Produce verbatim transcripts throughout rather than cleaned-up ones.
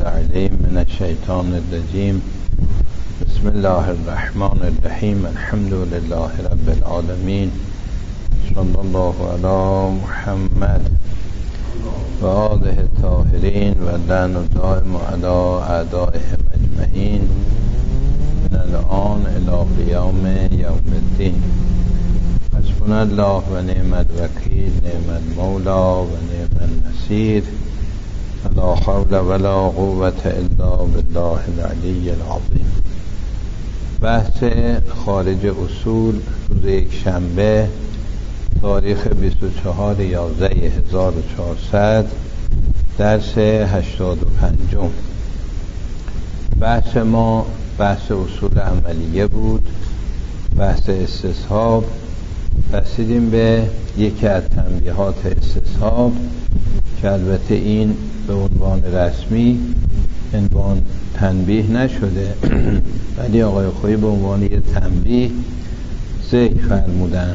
العليم من الشيطان الرجيم. بسم الله الرحمن الرحيم. الحمد لله رب العالمين. صلى الله على محمد و آله الطاهرين و لعن الدائم على أعدائهم أجمعين من الآن إلى قيام يوم الدين. حسبنا الله و نعم الوکیل، نعم المولى و نعم النصير. لا حول ولا قوة الا بالله العلی العظیم. بحث خارج اصول روز یک شنبه تاریخ بیست و چهار یازده هزار و چهارصد، درس هشتاد و پنج. بحث ما بحث اصول عملیه بود، بحث استصحاب. رسیدیم به یکی از تنبیهات استصحاب که البته این به عنوان رسمی عنوان تنبیه نشده ولی آقای خویی به عنوان یه تنبیه ذکر فرمودن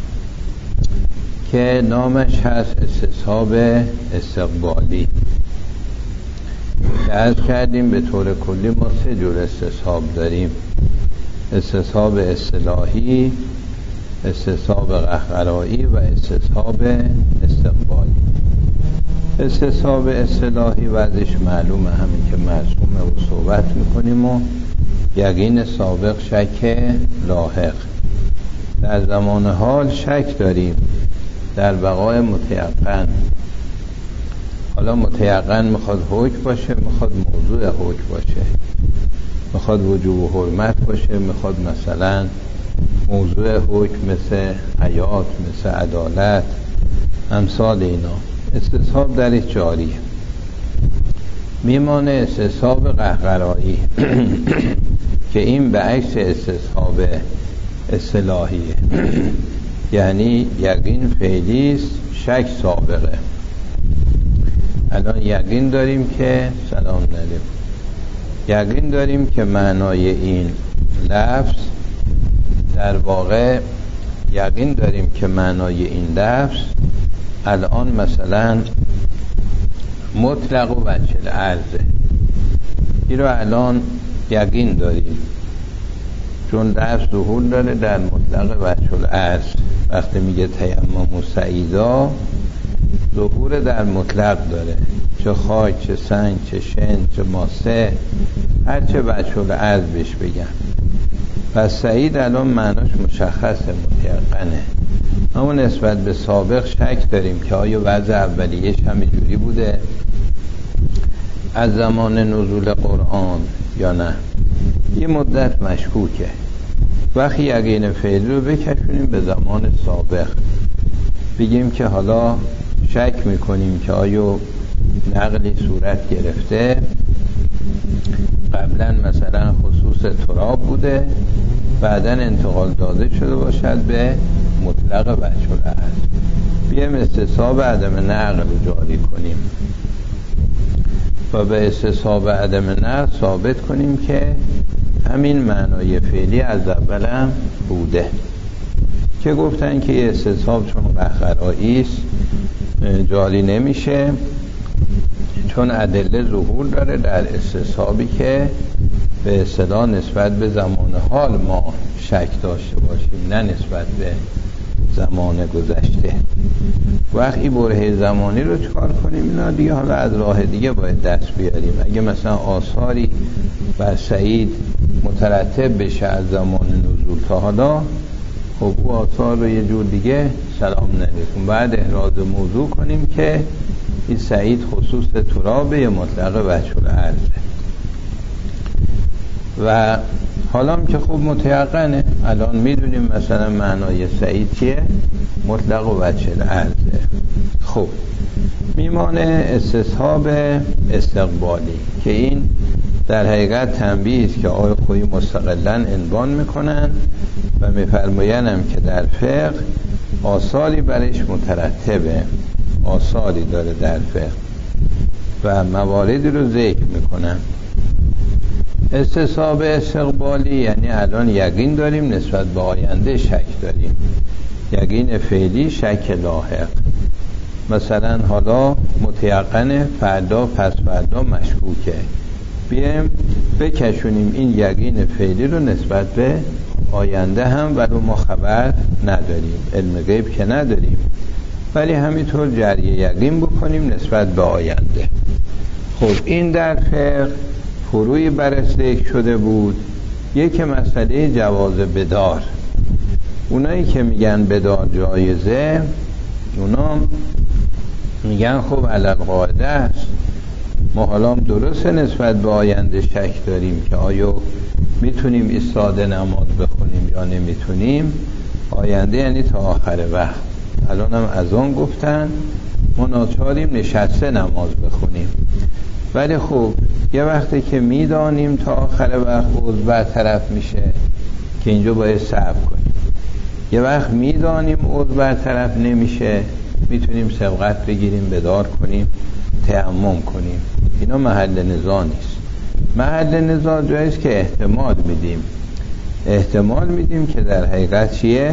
که نامش هست استصحاب استقبالی. که عرض کردیم به طور کلی ما سه جور استصحاب داریم: استصحاب اصطلاحی، استصحاب قهقرایی و استصحاب استقبالی. استصحاب اصطلاحی وضعش معلومه، همین که مرسومه و صحبت میکنیم و یقین سابق شک لاحق. در زمان حال شک داریم در بقای متیقن. حالا متیقن میخواد حکم باشه، میخواد موضوع حکم باشه، میخواد وجوب و حرمت باشه، میخواد مثلا موضوع حکم مثل حیات، مثل عدالت، امثال اینا. استصحاب درش جاریه. میمانه استصحاب قهقرایی که این به عکس استصحاب اصطلاحیه یعنی یقین فعلیست، شک سابقه. الان یقین داریم که سلام علیکم یقین داریم که معنای این لفظ در واقع یقین داریم که معنای این لفظ الان مثلا مطلق و وجه العرضه. این رو الان یقین داریم چون لفظ ظهور داره در مطلق وجه العرض. وقتی میگه تیمم و سعیدا ظهور در مطلق داره، چه خاک، چه سنگ، چه شن، چه ماسه، هر چه وجه العرض بهش بگم. پس سعید الان معناش مشخصه، متیقنه. اما نسبت به سابق شک داریم که آیا وضع اولیهش همینجوری بوده از زمان نزول قرآن یا نه. یه مدت مشکوکه. وقتی یقین فعلی رو بکشونیم به زمان سابق، بگیم که حالا شک میکنیم که آیا نقلی صورت گرفته، قبلا مثلا خصوص تراب بوده، بعدا انتقال داده شده باشد به مطلق وجه العرض. بیایم استصحاب عدم نقل رو جاری کنیم و به استصحاب عدم نقل ثابت کنیم که همین معنای فعلی از اولم بوده. که گفتن که یه استصحاب چون قهقرایی است جاری نمیشه، چون ادله ظهور داره در استصحابی که به اصطلاح نسبت به زمان حال ما شک داشته باشیم، نه نسبت به زمان گذشته. وقتی برهه زمانی رو چکار کنیم؟ اینا دیگه حالا از راه دیگه باید دست بیاریم. اگه مثلا آثاری بر سعید مترتب بشه از زمان نزول تا حالا، خب او آثار رو یه جور دیگه سلام علیکم بعد احراز موضوع کنیم که این سعید خصوص ترابه یا مطلق وجه العرضه. و حالا هم که خب متیقنه، الان میدونیم مثلا معنای سعید چیه، مطلق و وجه العرضه. خب میمانه استصحاب استقبالی که این در حقیقت تنبیه است که آقای خویی مستقلاً عنوان میکنن و میفرماینم که در فقه آثاری برش مترتبه، آثاری داره در فقه و مواردی رو ذکر میکنن. استصحاب استقبالی یعنی الان یقین داریم، نسبت به آینده شک داریم. یقین فعلی، شک لاحق. مثلا حالا متیقن فردا پس فردا مشکوکه، بیایم بکشونیم این یقین فعلی رو نسبت به آینده هم، ولو ما خبر نداریم، علم غیب که نداریم، ولی همینطور جری یقین بکنیم نسبت به آینده. خب این در فقه فروعی بررسی شده بود. یک مسئله جواز بدار، اونایی که میگن بدار جایزه، اونا میگن خب علل قاعده است، ما حالا درسته نسبت به آینده شک داریم که آیا میتونیم ایستاده نماز بخونیم یا نمیتونیم. آینده یعنی تا آخر وقت. الان هم از آن گفتن ما ناچاریم نشسته نماز بخونیم، ولی خب یه وقتی که میدانیم تا آخر وقت اوضاع برطرف میشه که اینجا باید صبر کنیم، یه وقت میدانیم اوضاع برطرف نمیشه میتونیم سبقت بگیریم، بدار کنیم، تیمم کنیم. اینا محل نزاع نیست. محل نزاع جاییست که احتمال میدیم احتمال میدیم که در حقیقت چیه؟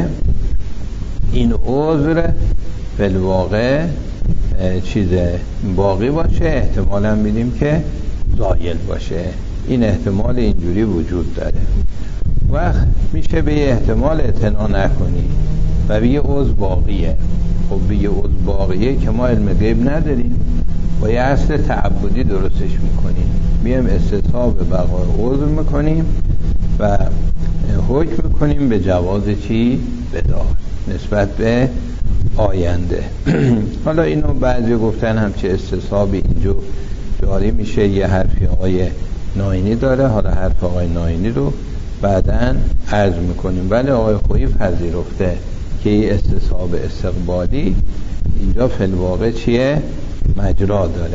این عذر بالواقع چیز باقی باشه، احتمال هم میدیم که زایل باشه. این احتمال اینجوری وجود داره. وقت میشه به یه احتمال اعتنا نکنی و به یه عذر باقیه. خب به یه عذر باقیه که ما علم غیب نداریم، با یه اصل تعبدی درستش میکنیم، میایم استصحاب بقای عذر میکنیم و حکم میکنیم به جواز چی؟ بدار نسبت به آینده. حالا اینو بعضی گفتن همچه استصحابی اینجا جاری میشه. یه حرفی آقای ناینی داره، حالا حرف آقای ناینی رو بعداً عرض میکنیم، ولی آقای خویی پذیرفته که این استصحاب استقبالی اینجا فی الواقع چیه؟ مجرا داره.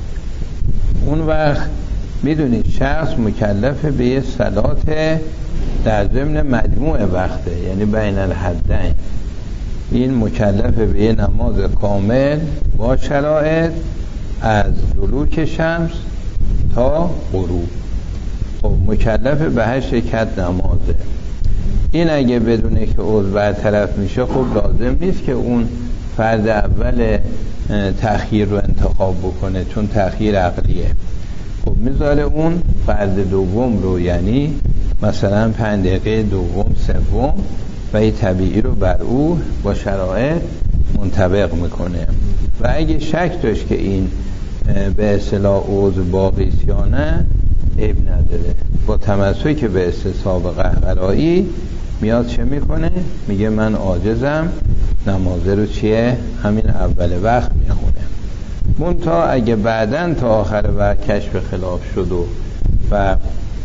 اون وقت میدونید شخص مکلف به یه صلات در ضمن مجموع وقته، یعنی بین الحدین. این مکلف به یه نماز کامل با شرایط از دلوک شمس تا غروب. خب مکلف به هشت رکعت نمازه. این اگه بدونه که عضو برطرف میشه، خب لازم نیست که اون فرد اول تأخیر رو انتخاب بکنه، چون تأخیر عقلیه. خب میذاره اون فرد دوم رو، یعنی مثلا پنج دقیقه دوم سوم و این طبیعی رو بر او با شرایط منطبق میکنه. و اگه شک داشت که این به اصطلاح عضو باقی یا نه، عیب نداره. با تمسکی که به استصحاب قهقرایی میاد چه میکنه؟ میگه من عاجزم، نمازه رو چیه؟ همین اول وقت میخونه. منتها اگه بعدن تا آخر وقت کشف خلاف شد و, و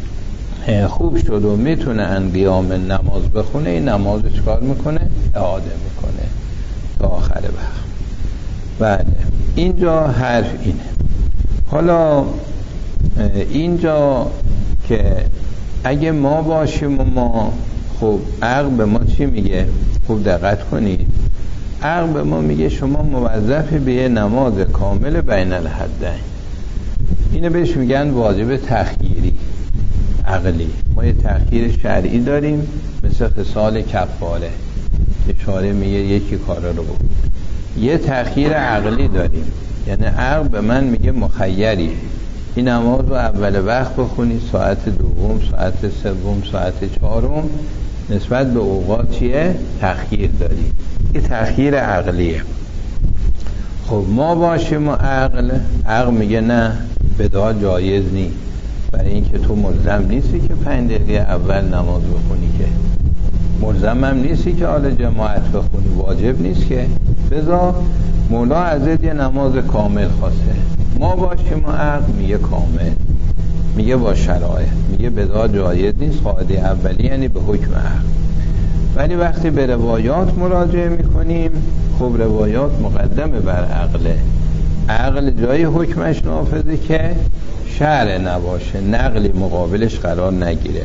خوب شد و میتونه ان قیام نماز بخونه، این نماز چکار میکنه؟ اعاده میکنه تا آخر وقت. بله اینجا حرف اینه. حالا اینجا که اگه ما باشیم و ما، خب عقل به ما چی میگه؟ خوب دقت کنید. عقل به ما میگه شما موظفی به یه نماز کامل بین الحدین. اینو بهش میگن واجب تخییری عقلی. ما یه تخییر شرعی داریم مثل خصال کفاره، اشاره میگه یکی کارا رو بود. یه تخییر عقلی داریم، یعنی عقل به من میگه مخیری، این نماز رو اول وقت بخونی، ساعت دوم، ساعت سوم، ساعت چهارم، نسبت به اوقات چیه؟ تخییر داری. این تخییر عقلیه. خب ما باشیم و عقل عقل میگه نه، بدعا جایز نی، برای اینکه تو ملزم نیستی که پنج دقیقه اول نماز بخونی، که ملزم هم نیستی که حالا جماعت بخونی، واجب نیست که. بذار مولا ازت یه نماز کامل خواسته، ما باشیم و عقل میگه کامل، میگه با شرایط، میگه بدعا جایز نیست. قاعده اولی یعنی به حکم عقل. ولی وقتی به روایات مراجعه میکنیم، خب روایات مقدمه بر عقله. عقل جای حکمش نافذه که شرع نباشه، نقلی مقابلش قرار نگیره.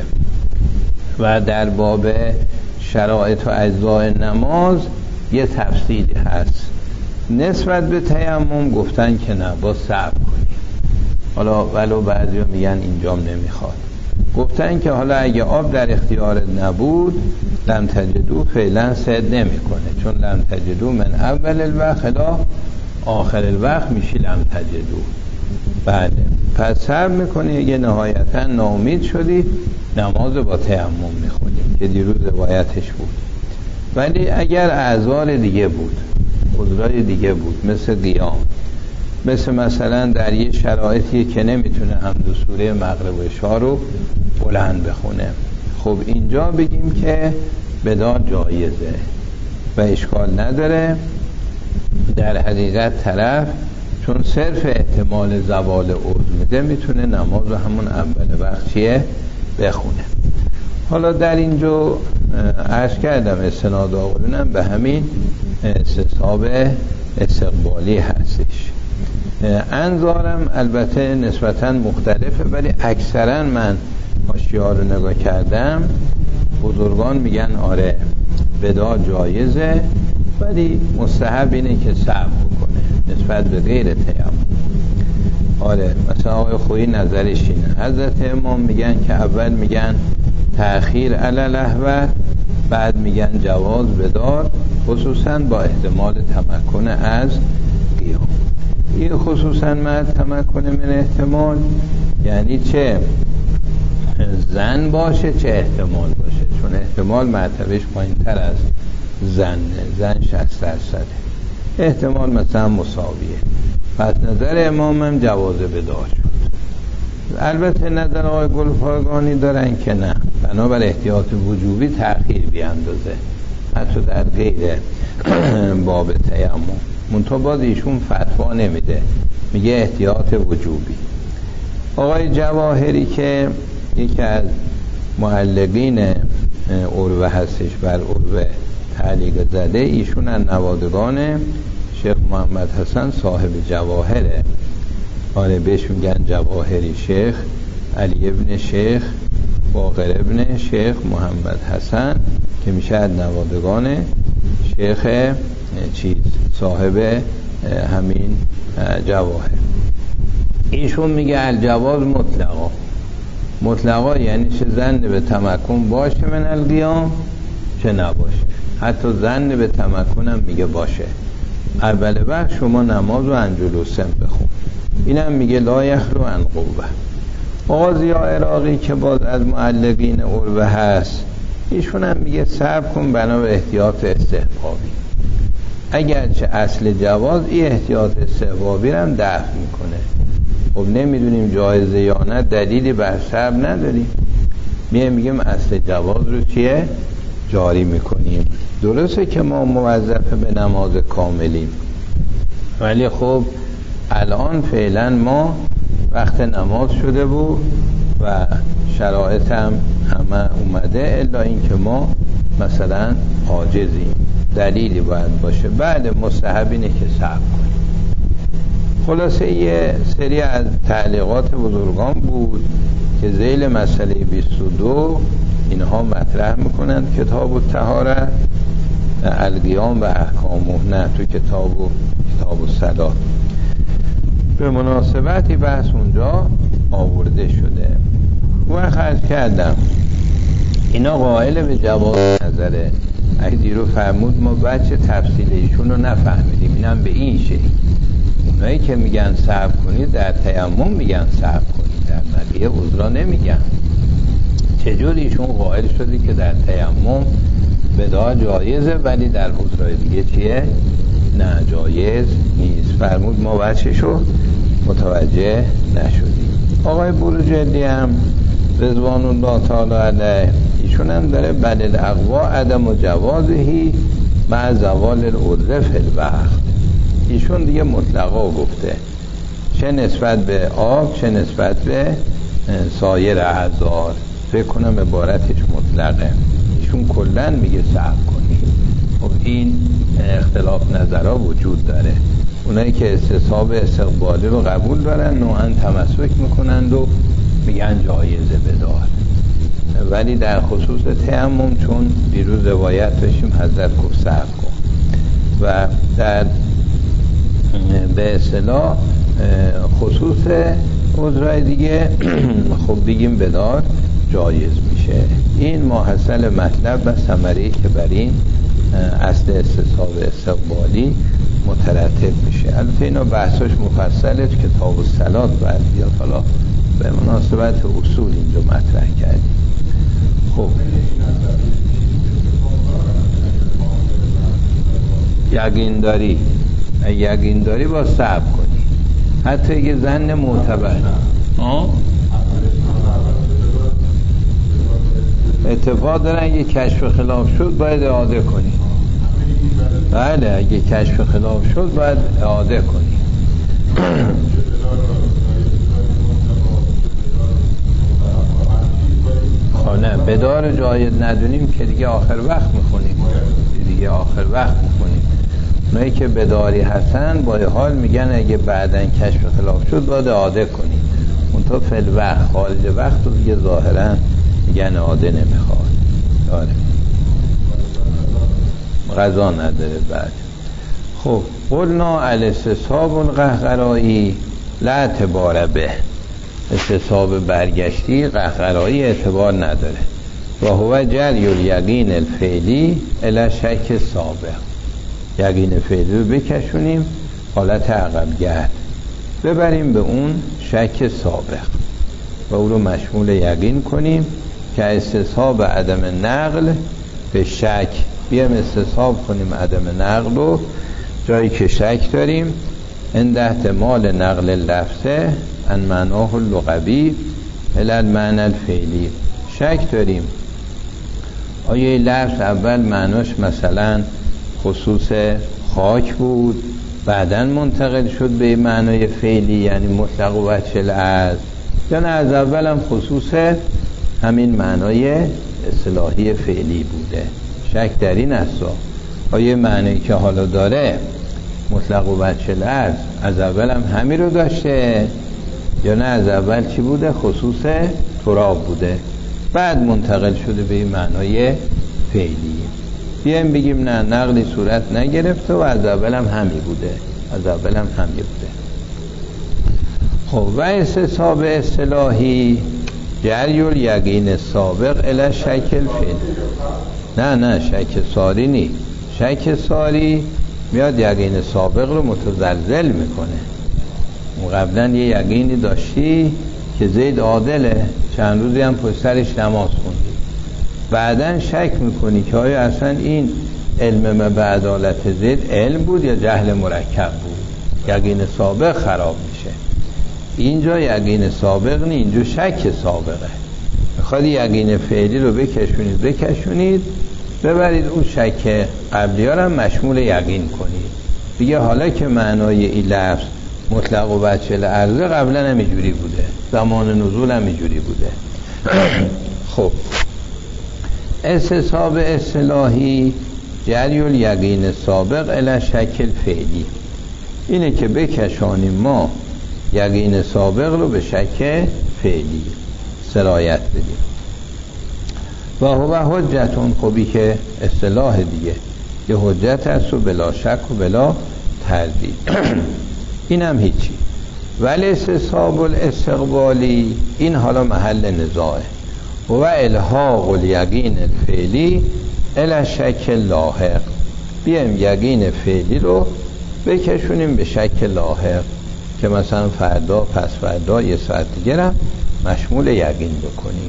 و در باب شرایط و اجزاء نماز یه تفصیلی هست. نسبت به تیمم گفتن که نه، با صبر کنیم. حالا ولو بعضی ها میگن اینجام نمیخواد. گفتن که حالا اگه آب در اختیارت نبود، لم تجدو فعلا سد نمیکنه، چون لم تجدو من اول الوقت الی آخر الوقت میشی لم تجدو. بله پس صبر میکنی. اگه نهایتا ناامید شدی نماز با تیمم میخونیم که دیروز روایتش بود. ولی اگر اعذار دیگه بود، عذرای دیگه بود، مثل قیام، مثل مثلا در یه شرایطی که نمیتونه حمد و سوره مغرب و عشا رو بلند بخونه، خب اینجا بگیم که بدار جایزه و اشکال نداره. در حقیقت طرف چون صرف احتمال زوال عذر میده میتونه نماز رو همون اول وقت چیه بخونه. حالا در اینجا عرض کردم استناد آقایونم به همین استصحاب استقبالی هستش. انظارم البته نسبتا مختلفه، ولی اکثرا من حاشیه‌ها رو نگاه کردم بزرگان میگن آره بدا جایزه، ولی مستحب اینه که صبر بکنه نسبت به غیر تیمم. آره مثلا آقای خویی نظرش اینه. حضرت امام میگن که اول میگن تأخیر علی لهو، بعد میگن جواز بدار، خصوصا با احتمال تمکن از قیام. این خصوصا من تمکن من احتمال یعنی چه زن باشه چه احتمال باشه، چون احتمال مرتبهش پایین تر از زن، زن شصت درصده، احتمال مثلا مساویه. پس نظر امامم جواز بدار شد. البته نظر آقای گلپایگانی دارن که نه، بنابر احتیاط وجوبی تأخیر بیاندازه حتی در غیر باب تیمم. منتها باز ایشون فتوا نمیده، میگه احتیاط وجوبی. آقای جواهری که یکی از معلقین عروه هستش بر عروه تعلیق زده، ایشون از نوادگان شیخ محمد حسن صاحب جواهره. آره بهش میگن جواهری شیخ علی ابن شیخ باقر ابن شیخ محمد حسن که میشه از نوادگان شیخ چیز صاحب همین جواهر. ایشون میگه الجواز مطلقا. مطلقا یعنی چه زن به تمکن باشه من القیام چه نباشه، حتی زن به تمکنم میگه باشه. اول وقت شما نماز و انجلوسم بخون. اینم میگه لا یخلو عن قوه. آقا ضیاء عراقی که باز از معلقین عروه هست، ایشون هم میگه صبر کن بنا به احتیاط استحبابی. اگرچه اصل جواز این احتیاط استحبابی رو هم دفع میکنه. خب نمیدونیم جایزه یا نه، دلیلی بر صبر نداریم، میگه میگیم اصل جواز رو چیه جاری میکنیم. درسته که ما موظف به نماز کاملیم، ولی خب الان فعلا ما وقت نماز شده بود و شرایط هم همه اومده، الا اینکه ما مثلا عاجزیم، دلیلی باید باشه. بعد مستحب اینه که صبر کنیم. خلاصه یه سری از تعلیقات بزرگان بود که ذیل مسئله بیست و دو اینها مطرح میکنند. کتاب الطهارت القیام و احکامه، نه تو کتاب و کتاب الصلاة به مناسبتی بحث اونجا آورده شده. و خرج کردم اینا قائل به جواز نظره. اگه دیرو فرمود ما بچه تفصیل ایشون رو نفهمیدیم، اینم به این شکل. اونایی که میگن صبر کنید در تیمم میگن صبر کنید، در بقیه عذرا نمیگن. چجور ایشون قائل شدی که در تیمم بدعا جایزه ولی در عذرای دیگه چیه؟ نه جایز نیست. فرمود ما بچه‌شو متوجه نشدیم. آقای بروجردی هم رضوان الله تعالی علیه ایشون هم داره بل الاقوا عدم و جوازهی مع زوال العذر فی الوقت. ایشون دیگه مطلقا گفته، چه نسبت به آب چه نسبت به سایر اعذار. فکر کنم عبارتش مطلقه. ایشون کلن میگه صبر کنید. خب این اختلاف نظرها وجود داره. اونایی که استصحاب استقبالی رو قبول دارن نوعا تمسک میکنند و میگن جایزه بدار، ولی در خصوص تیمم چون دیروز روایت داشتیم حضرت گفت صبر کن و در به اصطلاح خصوص عذرای دیگه خب بگیم بدار جایز میشه. این ماحصل مطلب و ثمره‌ای که بر این اصل استصحاب استقبالی مترتب میشه. البته اینا بحثاش مفصله، کتاب الصلات باید بیاد، حالا به مناسبت اصول اینجا مطرح کردیم. خب یقین داری، یقین داری با صبر کنی، حتی اگه ظن معتبر اتفاق دارن اگه کشف خلاف شد باید اعاده کنی. بله اگه کشف خلاف شد باید اعاده کنی. خب نه بدار جاید ندونیم که دیگه آخر وقت میخونیم، دیگه آخر وقت میخونیم. اونایی که بداری هستن با حال میگن اگه بعدن کشف خلاف شد باید اعاده کنیم. اون تا فی الوقت خارج وقت رو دیگه ظاهرا میگن اعاده نمیخواد، داره غذا نداره. بعد خب قلنا الاستصحاب القهقرایی لا اعتبار به، استصحاب برگشتی قهقرایی اعتبار نداره. و هو جری الیقین الفعلی الی شک سابق، یقین فعلی رو بکشونیم حالت عقب گرد ببریم به اون شک سابق و او رو مشمول یقین کنیم که استصحاب عدم نقل به شک بیام استصحاب کنیم عدم نقل رو جایی که شک داریم عند احتمال نقل لفظه ان معناه اللغوی الی المعنی الفعلی. شک داریم آیا لفظ اول معناش مثلا خصوص خاک بود بعدن منتقل شد به معنای فعلی یعنی مطلق و وجه العرض، یا نه از اول هم خصوص همین معنای اصطلاحی فعلی بوده. شک در این است آیا معنی که حالا داره مطلق و وجه العرض از اول هم همین رو داشته یا نه از اول چی بوده؟ خصوص تراب بوده بعد منتقل شده به معنای فعلی. بیایم بگیم نه نقلی صورت نگرفته و از اول هم همی بوده، از اول هم همی بوده. خب و استصحاب اصطلاحی جری الیقین سابق الی شک الفعل. نه نه شک ساری نی، شک ساری میاد یقین سابق رو متزلزل میکنه. قبلا یه یقینی داشتی که زید عادله، چند روزی هم پشت سرش نماز خوندی، بعدن شک میکنی که آیا اصلا این علم به عدالت زید علم بود یا جهل مرکب بود، یقین سابق خراب میشه. اینجا یقین سابق نی، اینجا شک سابقه. میخواد یقین فعلی رو بکشونید بکشونید ببرید اون شک قبلی ها رو مشمول یقین کنید. دیگه حالا که معنای این لفظ مطلق و وجه العرض قبلا هم اینجوری بوده، زمان نزول هم اینجوری بوده. خب استصحاب اصطلاحی جری الیقین سابق الی شک فعلی اینه که بکشانیم ما یقین سابق رو به شک فعلی سرایت بدیم. و هو حجتون، خوبی که اصطلاح دیگه یه حجت هست و بلا شک و بلا تردید. این هم هیچی. ولی استصحاب الاستقبالی این حالا محل نزاعه. و الحاق الیقین الفعلی الی شک لاحق، بیایم یقین فعلی رو بکشونیم به شک لاحق که مثلا فردا پس فردا یه ساعت دیگه هم مشمول یقین بکنیم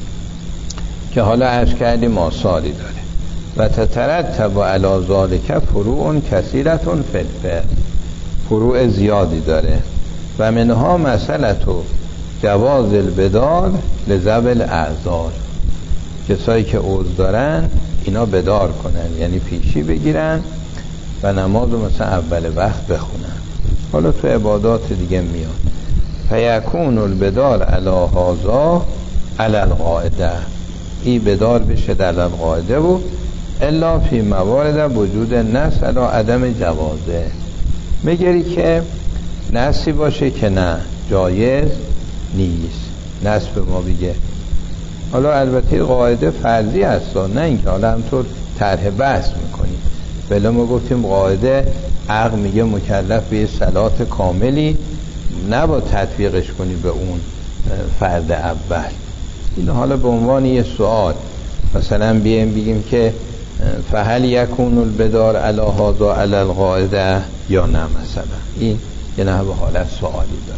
که حالا عرض کردیم آثاری داره. و تترتب علی ذالک فروع کثیرتون فی الفقه، فروع زیادی داره. و منها مسئله تو جواز البدار لذوی الاعذار، کسایی که عذر دارن اینا بدار کنن یعنی پیشی بگیرن و نماز رو مثلا اول وقت بخونن. حالا تو عبادات دیگه میاد فیکون البدار علی هذا علی القاعده، این بدار بشه در القاعده و الا فی موارد وجود نص علی عدم جوازه، میگری که نصی باشه که نه جایز نیست، نص به ما بگه. حالا البته قاعده فرضی هست نه اینکه حالا همطور طرح بحث میکنیم، بله ما گفتیم قاعده عقل میگه مکلف به صلات کاملی نباید تطبیقش کنی به اون فرد اول. این حالا به عنوان یه سوال مثلا بیایم بگیم که فهل یکون البدار علی هذا علی القاعده یا نه مثلا. این یه نحوه حالت سوالی داره.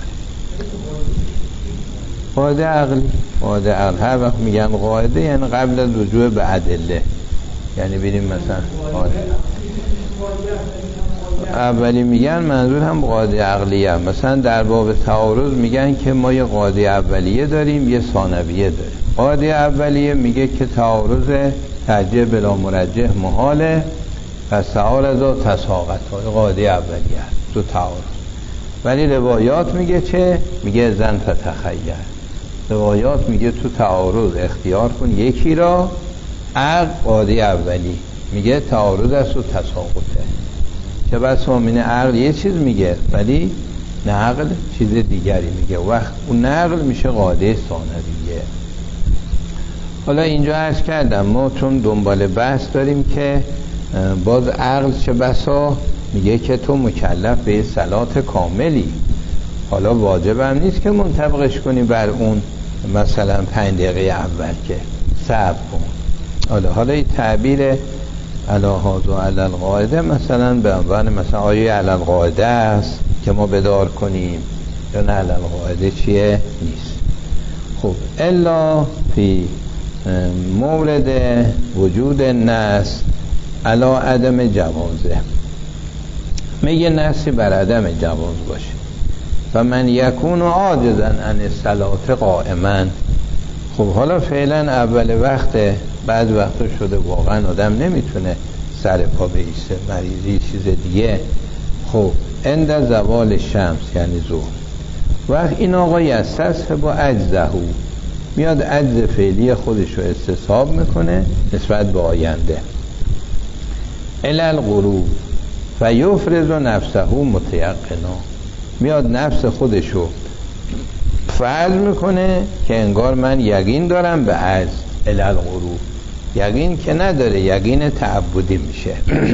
قاعده عقلی، قاعده عقل هر وقت میگن قاعده یعنی قبل از رجوع به ادله، یعنی بریم مثلا قاعده اولی میگن منظور هم قاعده عقلیه. مثلا در باب تعارض میگن که ما یه قاعده اولیه داریم یه ثانویه داریم. قاعده اولیه میگه که تعارض ترجیح بلا مرجح محاله، پس تعارض و تساقط های قاعده اولیه تو تعارض. ولی روایات میگه چه؟ میگه زن فتخیر. روایات میگه تو تعارض اختیار کن یکی را. عقل قاعده اولی میگه تعارض است و تساقطه. که بس امین عقل یه چیز میگه ولی نقل چیز دیگری میگه، وقت اون نقل میشه قاعده ثانویه. حالا اینجا عرض کردم ما چون دنبال بحث داریم که باز عقل چه بسا میگه که تو مکلف به صلات کاملی، حالا واجب هم نیست که منطبقش کنی بر اون مثلا پنج دقیقه اول، که صبر کن. حالا حالا این تعبیر علی هذا علی القاعده مثلا به عنوان مثلا آیه علی القاعده است که ما بدار کنیم یا نه علی القاعده چیه نیست. خب الا فی مورد وجود نص علی عدم جوازه، میگه نصی بر عدم جواز باشه. و من یکون عاجزا عن الصلاه قائما. خب حالا فعلا اول وقت، بعد وقتا شده واقعا آدم نمیتونه سر پا بایسته، مریضی چیز دیگه. خب عند زوال شمس یعنی ظهر، وقت این آقا یستصح با عجزهو، میاد عجز فعلی خودش رو استصحاب میکنه نسبت به آینده. الالغروب و یفرض نفسه متیقنا، میاد نفس خودش رو فرض میکنه که انگار من یقین دارم به عجز. الالغروب یقین که نداره، یقین تعبدی میشه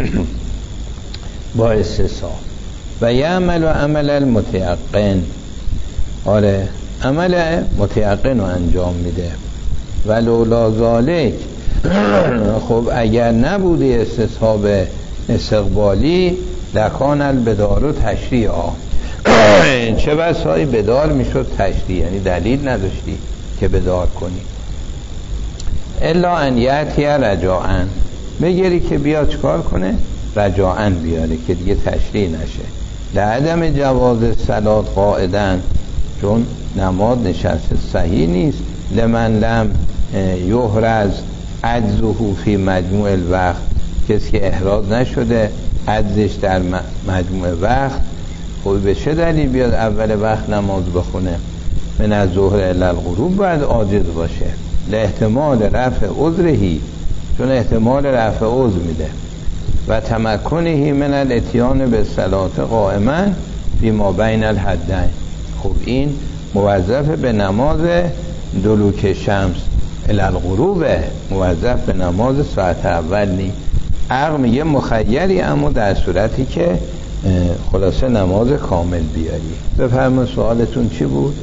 با استصحاب. و یعمل و عمل المتیقن، آره عمل متیقن رو انجام میده. و لولا ذالک، خب اگر نبوده استصحاب استقبالی لکان البدار تشریعا، چه بسایی بدار میشد تشریع، یعنی دلیل نداشتی که بدار کنی. الا ان یأتی رجاعا، بگیری که بیا چکار کنه؟ رجاعا بیاره که دیگه تشریع نشه. لعدم جواز صلات قاعدن، چون نماز نشست صحیح نیست. لمن لم یحرز عجزه فی مجموع الوقت، کسی که احراز نشده عجزش در مجموع وقت، خب به چه دلیل بیاد اول وقت نماز بخونه؟ من از ظهر الی الغروب باید عاجز باشه. لاحتمال رفع عذرهی، چون احتمال رفع عذر میده. و تمکنهی من الاتیان به صلات قائما فی ما بین الحدین. خب این موظف به نماز دلوک شمس الی الغروب، موظف به نماز ساعت اول نی. عقل میگه مخیری، اما در صورتی که خلاصه نماز کامل بیاری. بفرمایید سوالتون چی بود؟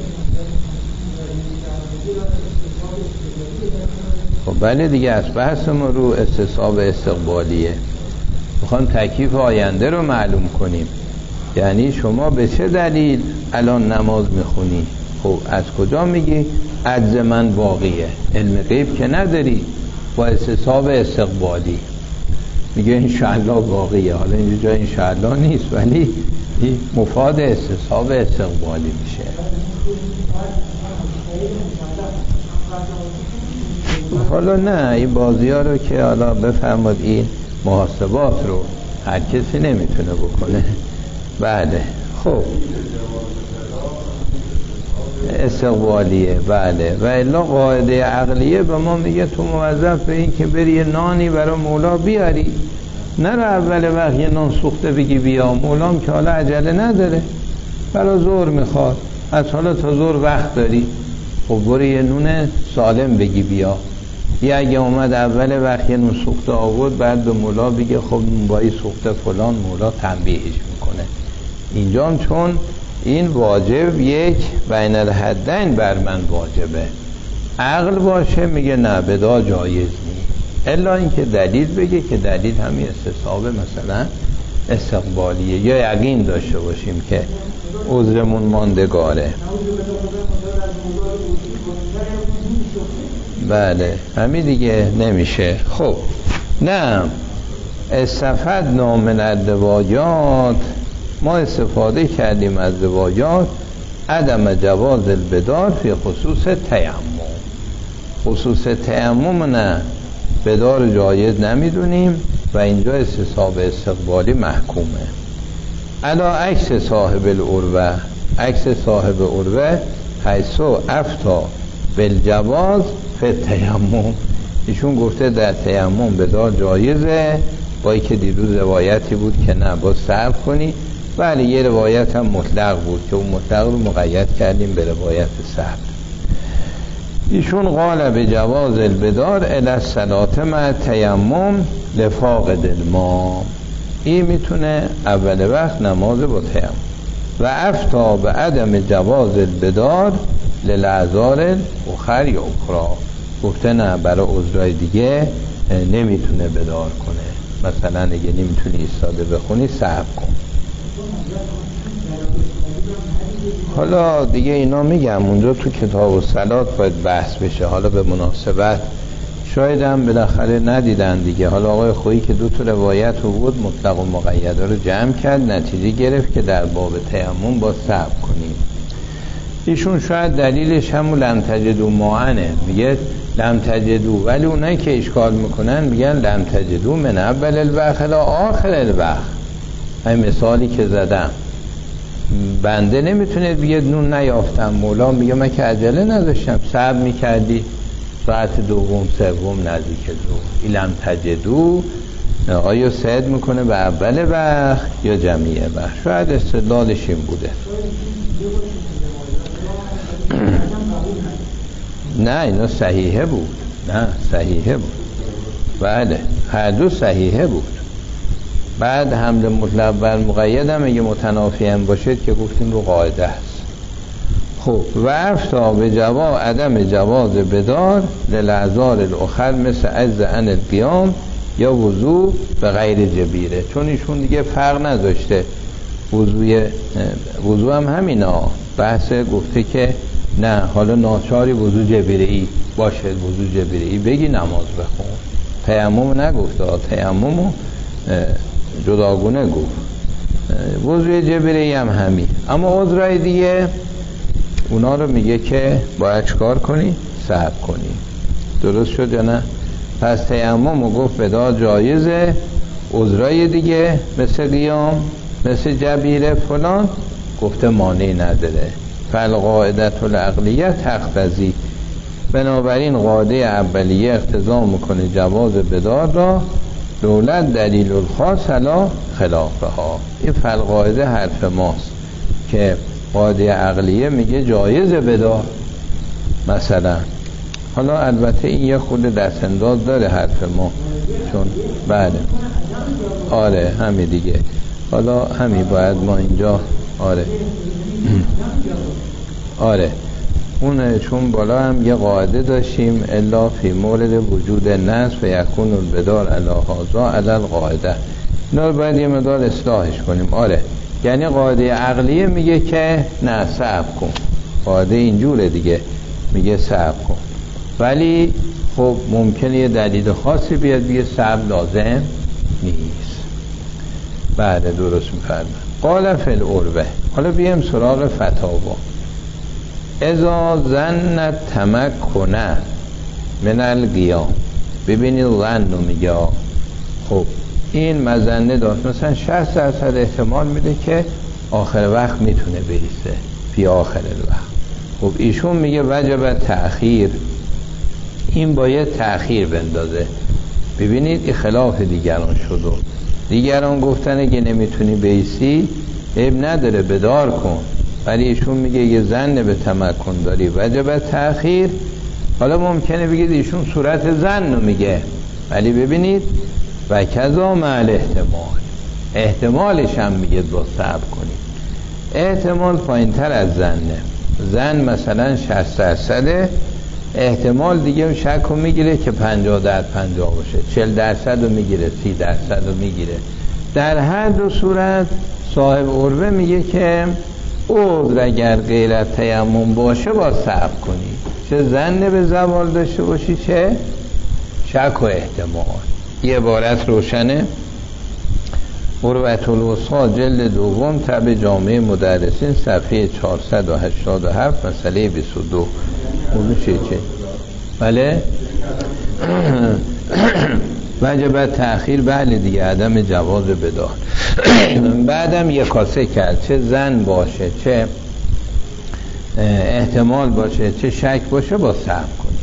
خب بله دیگه، از بحث ما رو استصحاب استقبالیه. میخوام تکلیف آینده رو معلوم کنیم. یعنی شما به چه دلیل الان نماز میخونی؟ خب از کجا میگی عجز من باقیه؟ علم غیب که نداری، با استصحاب استقبالی میگه انشاءالله باقیه. حالا اینجا جای انشاءالله نیست، ولی مفاد استصحاب استقبالی میشه. حالا نه این بازی ها رو که حالا بفرماد این محاسبات رو هر کسی نمیتونه بکنه. بله خب استقبالیه. بله و الا قاعده عقلیه به ما میگه تو موظف به این که بری یه نانی برای مولا بیاری، نرو اول وقت یه نان سوخته بگی بیا. مولام که حالا عجله نداره، برای ظهر میخواد، از حالا تا ظهر وقت داری، خب برو یه نون سالم بگی بیا. یا اگه اومد اول وقت یه نون سوخته آورد، بعد به مولا بگه خب نونبایی سوخته فلان، مولا تنبیهش میکنه. اینجا هم چون این واجب یک بین الحدین بر من واجبه، عقل باشه میگه نه بدا جایز نی. الا اینکه دلیل بگه که دلیل همین استصحاب مثلا استقبالیه، یا یقین داشته باشیم که عذرمون ماندگاره. بله همین دیگه نمیشه. خب نه استفدنا من الروايات، ما استفاده کردیم از روايات عدم جواز البدار فی خصوص تیمم. خصوص تیمم نه، بدار جایز نمیدونیم و اینجا استصحاب استقبالی محکومه. علا عکس صاحب العروه، عکس صاحب عروه حیثو افتا بالجواز فی تیمم، ایشون گفته در تیمم بدار جایزه، با اینکه دیروز روایتی بود که نه با صبر کنی. بله یه روایت هم مطلق بود که اون مطلق رو مقید کردیم به روایت صبر. ایشون قال به جواز البدار الی الصلاة مع تیمم لفاقد الماء، این میتونه اول وقت نماز با تیمم. و افتا به عدم جواز البدار للاعذار الاخر یا اخرى، گفته نه برای عذرای دیگه نمیتونه بدار کنه، مثلا اگه نمیتونی ایستاده بخونی صبر کن. حالا دیگه اینا میگم اونجا تو کتاب الصلات باید بحث بشه، حالا به مناسبت شاید هم بالاخره ندیدن دیگه. حالا آقای خویی که دو تا روایت رو بود مطلق و مقیده رو جمع کرد، نتیجه گرفت که در باب تیمم با صبر کنیم. ایشون شاید دلیلش همون لم تجدو ماعنه، میگه لم تجدو، ولی اونایی که اشکال میکنن میگن لم تجدو من اول الوقت الی آخر الوقت. این مثالی که زدم، بنده نمیتونه بگه نون نیافتم، مولا میگه من که عجله نداشتم، صبر میکردی ساعت دوم سوم نزدیک ظهر. این لم تجدو آیا سعد میکنه به اول وقت یا جمعیه وقت؟ شاید استدلالش این بوده. نه اینا صحیحه بود، نه صحیحه بود، بله هر دو صحیحه بود. بعد حمل مطلق بر مقید هم اگه متنافی هم باشد که گفتیم رو قاعده است. خب و افتا به جواز عدم جواز بدار للاعذار الاخر مثل عجز عن القیام یا وضو به غیر جبیره، چون ایشون دیگه فرق نداشته. وضوی وضو هم همینا بحث، گفته که نه حالا ناچاری وضو جبیره‌ای باشه، وضو جبیره‌ای بگی نماز بخون. تیمم نگفته، تیمم جداگونه گفت. وضوی جبیره‌ای هم همین. اما عذرای دیگه اونا رو میگه که باید چکار کنی؟ صبر کنی. درست شد یا نه؟ پس تیمم رو گفت بدار جایزه، عذرای دیگه مثل قیام مثل جبیره فلان گفته مانعی نداره. فالقاعدة العقلیه تقتضی، بنابراین قاعده اولیه اقتضا میکنه جواز بدار را دولت دلیل الخاص علی خلافها. این فالقاعده حرف ماست که قاعده عقلیه میگه جایز بدار مثلا. حالا البته این یه خود دست انداز داره حرف ما، چون بله آره همین دیگه. حالا همین باید ما اینجا آره آره اون چون بالا هم یه قاعده داشتیم الا فی مورد وجود نص و یکون البدار علی هذا علی القاعده، اینا رو باید یه مقدار اصلاحش کنیم. آره یعنی قاعده عقلیه میگه که نه صبر کن، قاعده اینجوره دیگه میگه صبر کن، ولی خب ممکنه یه دلیل خاصی بیاد بیه صبر لازم نیست. بله درست میفرمایید. قال فی العروه. حالا بیام سراغ فتاوا. اذا ظن تمکن من القیام، ببینید ظن رو میگه. خب این مظنه داشت، مثلا شصت درصد احتمال میده که آخر وقت میتونه بیسته فی آخر الوقت. خب ایشون میگه وجب تأخیر، این باید تأخیر بندازه. ببینید این خلاف دیگران شد. دیگران گفتن اگه نمیتونی بیسی عیب نداره بدار کن، ولی ایشون میگه یه زن به تمکن داری وجب تأخیر. حالا ممکنه بگید ایشون صورت زن رو میگه، ولی ببینید و کذا مع احتمال، احتمالش هم میگه با صبر کنید. احتمال پایین تر از زنه. زن مثلا شصت درصده، احتمال دیگه شک رو میگیره که پنجاه در پنجاه باشه، چهل درصد رو میگیره، سی درصد رو میگیره. در هر دو صورت صاحب عربه میگه که عذر اگر غیر از تیمم باشه با صبر کنی، چه ظن به زوال داشته باشی چه شک و احتمال. یه عبارت روشنه. عروة الوثقی جلد دوم تبع جامعه مدرسین صفحه چهارصد و هشتاد و هفت مسئله بیست و دو. موضوع چه چه؟ بله وجب تأخیر، بله دیگه، عدم جواز بدار. بعدم یک کاسه کرد، چه زن باشه چه احتمال باشه چه شک باشه با صبر کنی.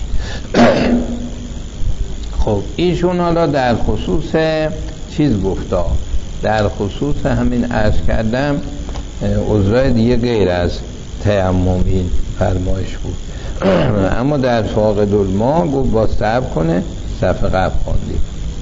خب ایشون حالا در خصوص چیز گفتا، در خصوص همین عرض کردم عذرای دیگه غیر از تیمم این فرمایش بود. اما در فاقد الماء گفت با صبر کنه، صفحه قبل خوندیم.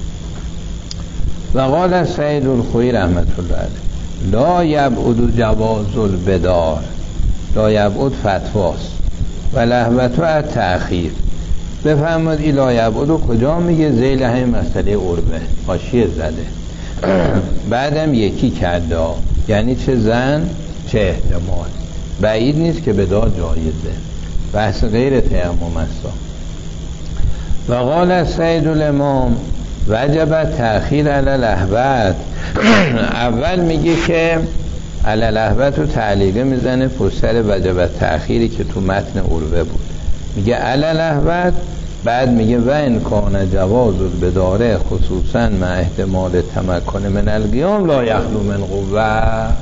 و قال سعید الخوئی رحمت الله علیه لا یبعد جواز البدار، لا یبعد فتواست و لهوتو از تأخیر. بفهمد این لا یبعد کجا میگه؟ ذیل همین مسئله عربه حاشیه زده. بعدم یکی کرده، یعنی چه زن چه احتمال. بعید نیست که بدار جایزه، بحث غیر تیمم است. و قال سید الامام وجب تأخیر علی لهوت. اول میگه که علی لهوت رو تعلیقه میزنه پشت وجب تأخیری که تو متن عروه بود، میگه علی لهوت. بعد میگه و ان کان جواز البداره خصوصا مع احتمال تمکن من القیام لا یخلو من قوه.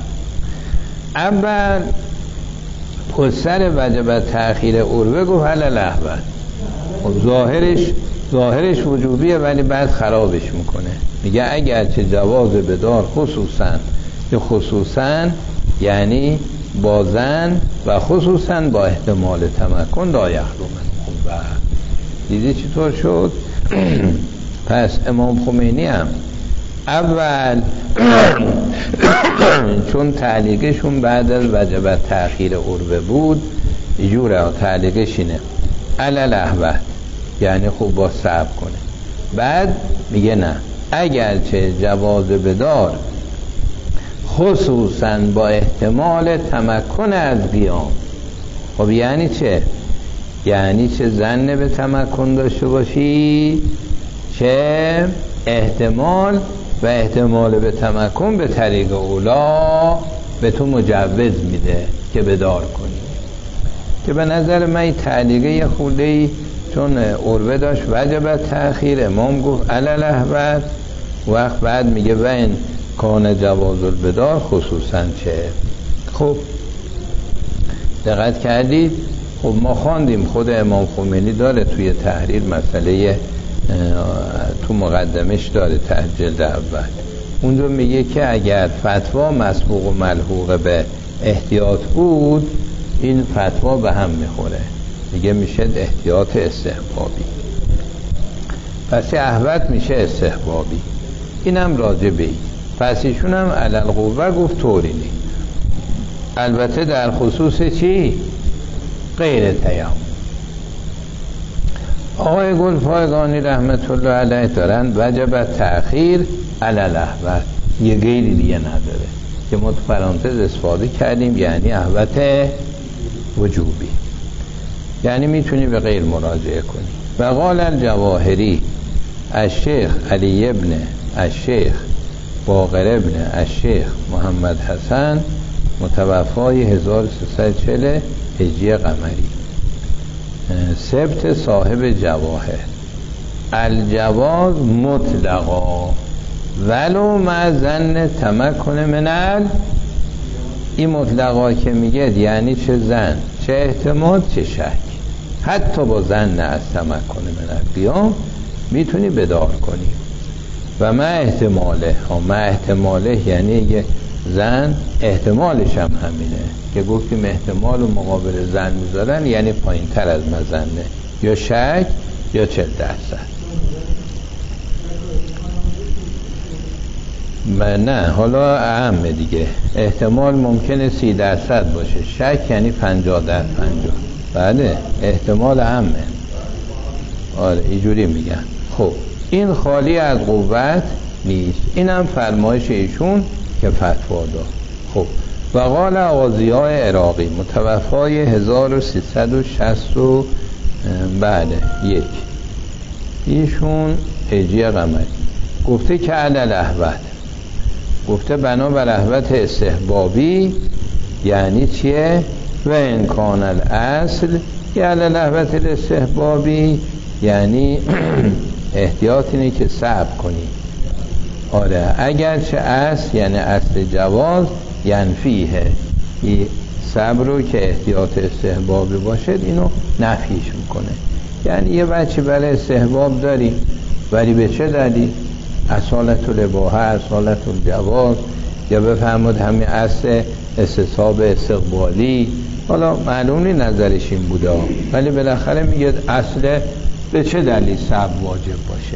اول پسر وجب تأخیر عروه گفت علی لهوت. ظاهرش ظاهرش وجوبیه ولی بعد خرابش میکنه، میگه اگر چه جواز بدار خصوصا، که خصوصا یعنی با زن و خصوصا با احتمال تمکن لا یخلو من قوه. دیدی چطور شد؟ پس امام خمینی هم اول چون تعلیقشون بعد از وجب تأخیر عروه بود، جوره تعلیقش اینه علی لهوت، یعنی خوب با صبر کنه. بعد میگه نه اگرچه جواز بدار خصوصا با احتمال تمکن از قیام. خب یعنی چه؟ یعنی چه ظن به تمکن داشته باشی چه احتمال، و احتمال به تمکن به طریق اولا به تو مجوز میده که بدار کنی. که به نظر من این تعلیقه یه خودهی، چون عروه داشت وجب تأخیر، امام گفت علی لهوت، وقت بعد میگه و این کان جواز البدار خصوصا چه. خب دقت کردید؟ خب ما خواندیم، خود امام خمینی داره توی تحریر مسئله تو مقدمش داره جلد اول، اونجا میگه که اگر فتوا مسبوق و ملحوق به احتیاط بود این فتوا به هم میخوره، دیگه میشه احتیاط استحبابی، پس احوط میشه استحبابی. اینم راجع به این. پس ایشون هم علی القوه گفت طوری نی، البته در خصوص چی؟ غیر تیمم. آقای گلپایگانی رحمت الله علیه دارن وجب تأخیر علی لهوت، یه غیری دیگه نداره که ما تو پرانتز استفاده کردیم، یعنی احوط وجوبی، یعنی میتونی به غیر مراجعه کنی. و قال الجواهری الشیخ علی ابن الشیخ باقر ابن الشیخ محمد حسن متوفای هزار و سیصد و چهل هجری قمری، سبت صاحب جواهر، الجواز مطلقا ولو مع ظن تمکن من. این مطلقا که میگه یعنی چه زن چه احتمال چه شک، حتی با زن از تمکن من القیام میتونی بدار کنی. و مع احتماله، مع احتماله یعنی یه زن احتمالش هم همینه که گفتیم احتمال و مقابل زن میذارن، یعنی پایین تر از مظنه، یا شک یا چل درصد. نه حالا اهمه دیگه، احتمال ممکنه سی درصد باشه، شک یعنی پنجاه در پنجاه. بله احتمال اهمه. آره اینجوری میگن. خب این خالی از قوت نیست. اینم فرمایش ایشون که فتوا داد. خب و قال آغازی‌ها عراقی متوفای هزار و سیصد و شصت و بله یک، ایشون هجری قمری گفته که علی احوت، گفته بنا بر احوت استحبابی، یعنی چیه؟ و امکان الاصل یعنی احوت الاستحبابی، یعنی احتیاط اینه که صبر کنی. آره اگرچه اصل یعنی اصل جواز ینفیه، این صبر رو که احتیاط استحبابی باشد اینو نفیش میکنه. یعنی یه بچه برای استحباب داری ولی به چه دلیل؟ اصالت الاباحه، اصالت الجواز، یا بفهمد همین اصل استصحاب استقبالی، حالا معلومی نظرش این بوده ولی بالاخره میگه اصل به چه دلیل صبر واجب باشه.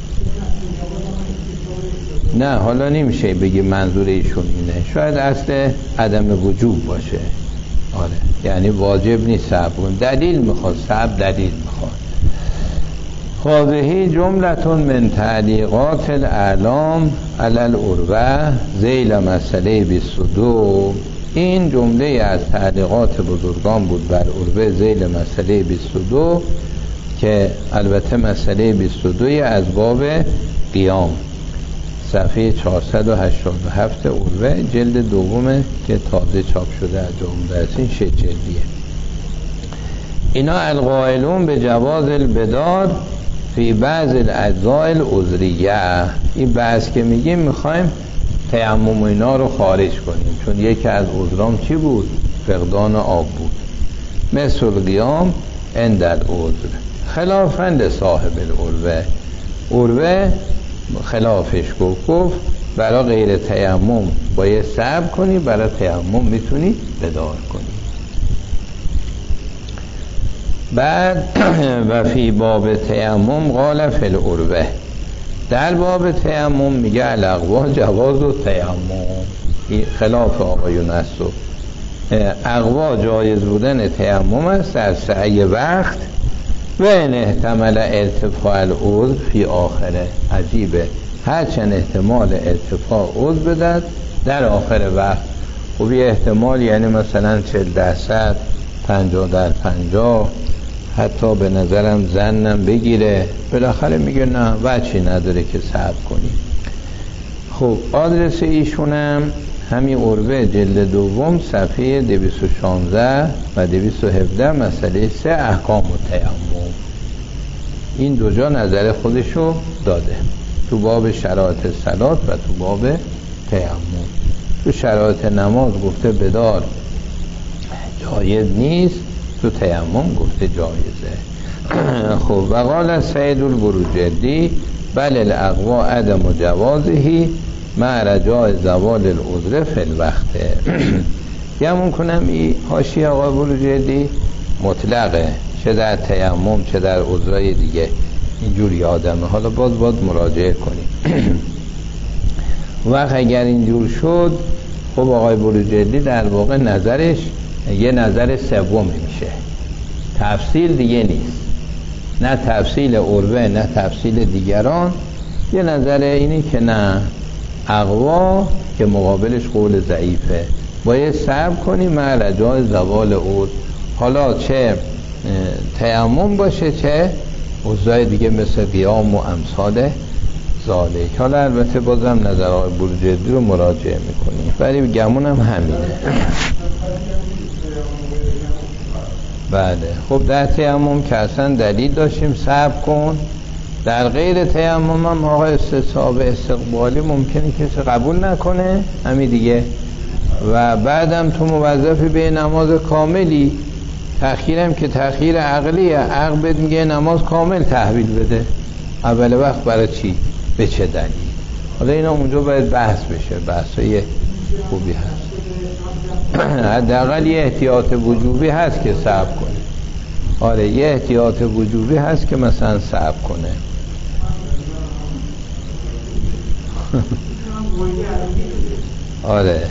نه حالا نمیشه بگی منظور ایشون اینه، شاید اصل عدم وجوب باشه. آره یعنی واجب نیست صبر کن، دلیل میخواد، صبر دلیل میخواد. هذه جملتون من تعلیقات الاعلام علی العروه ذیل مسئله بیست و دو. این جمله از تعلیقات بزرگان بود بر عروه ذیل مسئله بیست و دو که البته مسئله بیست و دو از باب قیام، صفحه چهارصد و هشتاد و هفت عروه جلد دومه که تازه چاپ شده از جمله است. این شش جلدیه. اینا القائلون به جواز البدار فی بعض الاجزاء العذریه. این بحث که میگیم میخوایم تیمم اینا رو خارج کنیم، چون یکی از عذرام چی بود؟ فقدان آب بود. مثل قیام عند العذر خلافاً لصاحب العروه. عروه خلافش گفت، گفت برای غیر تیمم باید صبر کنی، برای تیمم میتونی بدار کنی. بعد و فی باب تیمم قال فی العروه، در باب تیمم میگه الاقوا جواز و تیمم، خلاف آقایون است. اقوا جایز بودن تیمم است در سعی وقت و ان احتمال ارتفاع العضو فی آخره. عجیبه، هرچند احتمال ارتفاع عضو بدد در آخر وقت. خب یه احتمال یعنی مثلا چهل درصد، پنجاه در پنجاه، حتی به نظرم زنم بگیره، بالاخره میگه نه وجهی نداره که صبر کنی. خب آدرس ایشونم همین عروه جلد دوم صفحه دویست و شانزده و دویست و هفده مسئله سه احکام و تیمم. این دو جا نظر خودشو داده تو باب شرایط صلات و تو باب تیمم. تو شرایط نماز گفته بدار جایز نیست، تو تیمم گفته جایزه. خب و قال سید البروجردی بل الاقوا عدم و جوازهی مع رجاء زوال العذر فی الوقت. گمون کنم این حاشیه آقای بروجردی مطلقه، چه در تیمم چه در عذرای دیگه اینجوری آدمه. حالا باز باز مراجعه کنیم. وقت اگر اینجور شد خب آقای بروجردی در واقع نظرش یه نظر سوم میشه، تفصیل دیگه نیست، نه تفصیل عروه نه تفصیل دیگران. یه نظر اینی که نه اقوا که مقابلش قول ضعیفه، باید صبر کنی مع رجاء زوال عذر، حالا چه تیمم باشه چه عذرای دیگه مثل قیام و امثال ذالک. حالا البته بازم نظرهای بروجردی رو مراجعه میکنیم، ولی گمون هم همینه. بله خب در تیمم که اصلا دلیل داشتیم صبر کن، در غیر تیمم هم آقا استصحاب استقبالی ممکنه کسی قبول نکنه همین دیگه. و بعدم تو موظفی به نماز کاملی، تأخیرم که تأخیر عقلیه، عقل بهت میگه نماز کامل تحویل بده اول وقت، برای چی؟ به چه دلیل؟ حالا اینا اونجا باید بحث بشه، بحثای خوبی هست. حداقل یه احتیاط وجوبی هست که صبر کنه. آره یه احتیاط وجوبی هست که مثلا صبر کنه. آره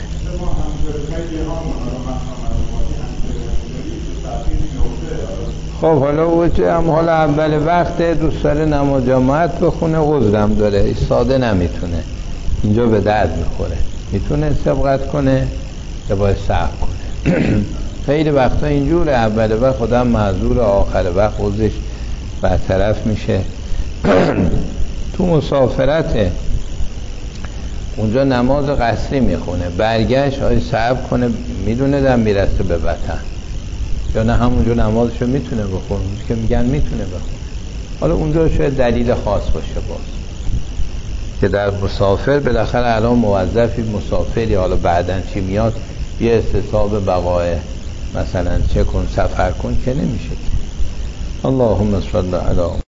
خب حالا او چه هم حالا اول وقت دوست داره نماز جماعت بخونه، عذرم داره، ساده نمیتونه، اینجا به درد میخوره، میتونه سبقت کنه یا باید صبر کنه. خیلی وقتا اینجوره، اول وقت خودم معذور، آخر وقت عذرش برطرف میشه. تو مسافرته اونجا نماز قصری میخونه، برگشت آیا صبر کنه، میدونه دم میرسه به وطن، یا نه همونجا نمازشو میتونه بخونه که میگن میتونه بخونه. حالا اونجا شاید دلیل خاص باشه باز که در مسافر بالاخره الان موظفی مسافری، حالا بعدن چی میاد یه استصحاب بقای مثلا چه کن سفر کن که نمیشه. اللهم صل علی